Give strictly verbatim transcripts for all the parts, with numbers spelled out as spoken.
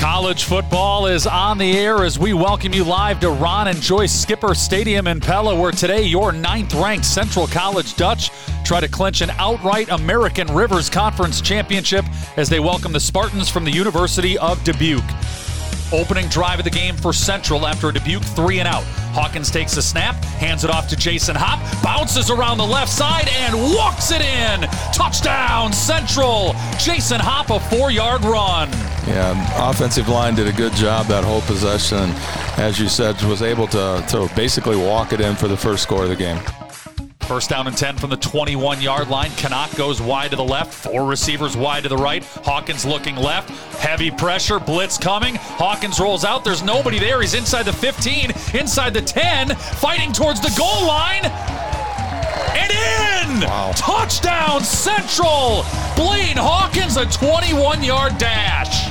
College football is on the air as we welcome you live to Ron and Joyce Skipper Stadium in Pella, where today your ninth-ranked Central College Dutch try to clinch an outright American Rivers Conference championship as they welcome the Spartans from the University of Dubuque. Opening drive of the game for Central after a Dubuque three and out. Hawkins takes a snap, hands it off to Jason Hopp, bounces around the left side and walks it in. Touchdown Central. Jason Hopp, a four-yard run. Yeah, offensive line did a good job that whole possession. As you said, was able to, to basically walk it in for the first score of the game. First down and ten from the twenty-one-yard line. Canuck goes wide to the left. Four receivers wide to the right. Hawkins looking left. Heavy pressure. Blitz coming. Hawkins rolls out. There's nobody there. He's inside the fifteen, inside the ten, fighting towards the goal line. And in! Wow. Touchdown Central! Blaine Hawkins, a twenty-one-yard dash.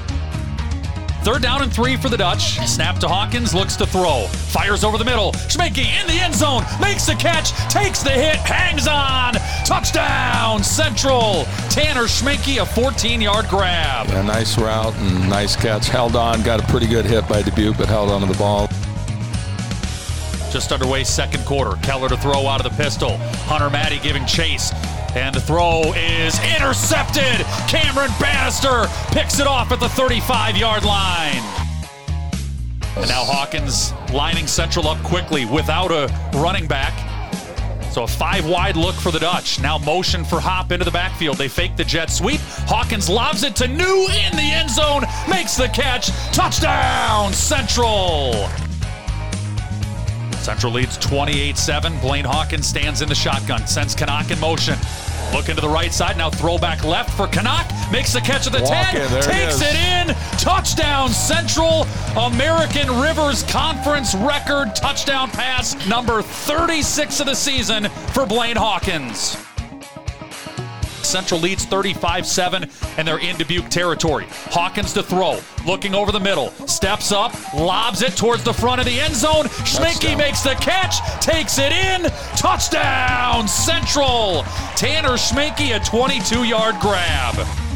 Third down and three for the Dutch. Snap to Hawkins, looks to throw. Fires over the middle. Schmenke in the end zone. Makes the catch. Takes the hit. Hangs on. Touchdown Central. Tanner Schmenke, a fourteen-yard grab. Yeah, nice route and nice catch. Held on. Got a pretty good hit by Dubuque, but held onto the ball. Just underway second quarter. Keller to throw out of the pistol. Hunter Matty giving chase. And the throw is intercepted. Cameron Bannister picks it off at the thirty-five-yard line. And now Hawkins lining Central up quickly without a running back. So a five-wide look for the Dutch. Now motion for Hopp into the backfield. They fake the jet sweep. Hawkins lobs it to New in the end zone. Makes the catch. Touchdown Central. Central leads twenty-eight seven. Blaine Hawkins stands in the shotgun. Sends Canuck in motion. Looking to the right side. Now throwback left for Canuck. Makes the catch at the Walk ten. in, there Takes it it, is. in. Touchdown Central. American Rivers Conference record touchdown pass. Number thirty-six of the season for Blaine Hawkins. Central leads thirty-five seven, and they're in Dubuque territory. Hawkins to throw, looking over the middle, steps up, lobs it towards the front of the end zone. Schmenke makes the catch, takes it in. Touchdown Central. Tanner Schmenke, a twenty-two-yard grab.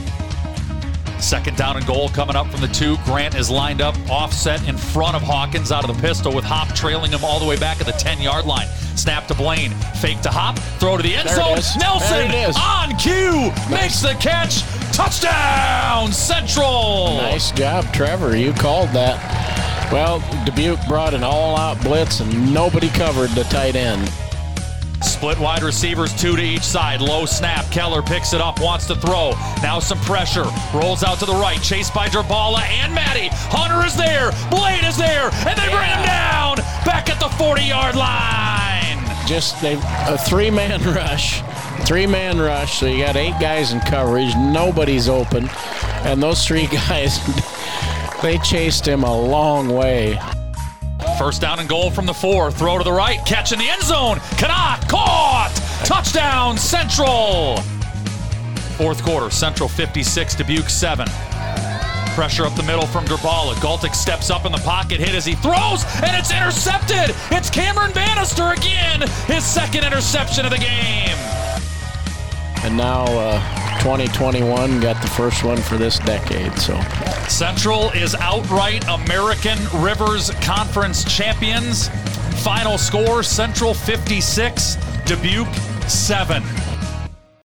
Second down and goal coming up from the two. Grant is lined up, offset in front of Hawkins out of the pistol, with Hopp trailing him all the way back at the ten-yard line. Snap to Blaine, fake to Hopp, throw to the end there zone. Nelson on cue, nice. Makes the catch. Touchdown Central. Nice job, Trevor. You called that. Well, Dubuque brought an all-out blitz and nobody covered the tight end. Split wide receivers, two to each side. Low snap. Keller picks it up, wants to throw. Now some pressure. Rolls out to the right. Chased by Drabala and Matty. Hunter is there. Blaine is there. And they bring him down. Back at the forty-yard line. Just they, a three-man rush. Three-man rush. So you got eight guys in coverage. Nobody's open. And those three guys, they chased him a long way. First down and goal from the four. Throw to the right. Catch in the end zone. Canuck caught. Touchdown Central. Fourth quarter. Central fifty-six, Dubuque seven. Pressure up the middle from Drabala. Galtic steps up in the pocket. Hit as he throws. And it's intercepted. It's Cameron Bannister again. His second interception of the game. And now uh, twenty twenty-one got the first one for this decade. So Central is outright American Rivers Conference champions. Final score, Central fifty-six, Dubuque seven.